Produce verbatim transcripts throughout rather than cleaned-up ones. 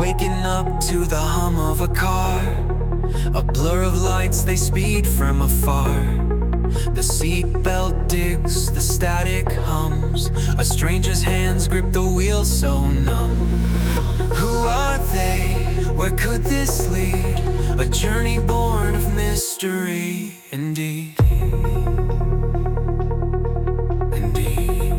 waking up to the hum of a car. A blur of lights, they speed from afar. The seatbelt digs, the static hums. A stranger's hands grip the wheel so numb. Who are they? Where could this lead? A journey born of mystery, indeed. Indeed.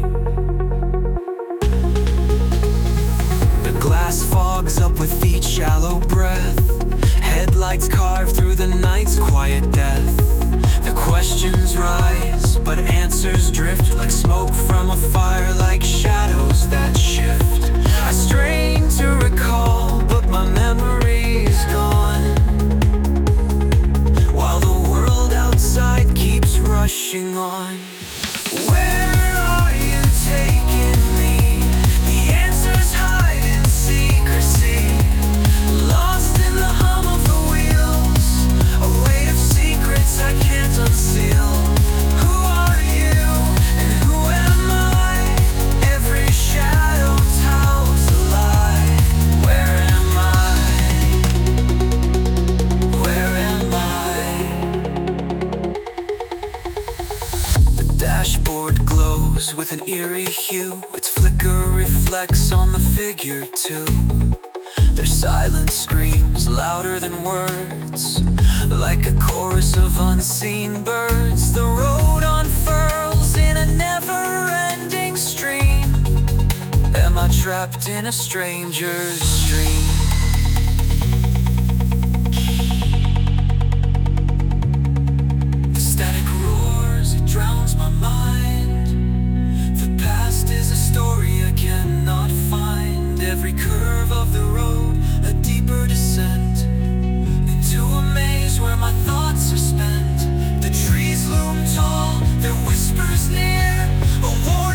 The glass fogs up with each shallow breath. Headlights carve through the night's quiet death. The questions rise, but answers drift like smoke from a fire, like shadows that shift. I strain to recall, but my memory's gone, while the world outside keeps rushing on. Where are you taking me? The answers hide in secrecy, lost in the hum of the wheels, a weight of secrets I can't unseal. Who are you and who am I? Every shadow tells a lie. Where am I? Where am I? The dashboard glows with an eerie hue. Its flicker reflects on the figure too. Their silence screams louder than words, like a chorus of unseen birds. The road unfurls in a never-ending stream. Am I trapped in a stranger's dream? The static roars, it drowns my mind. The past is a story I cannot find. Every curve of the road, a deeper descent into a maze where my thoughts are spent. The trees loom tall, their whispers near, a warning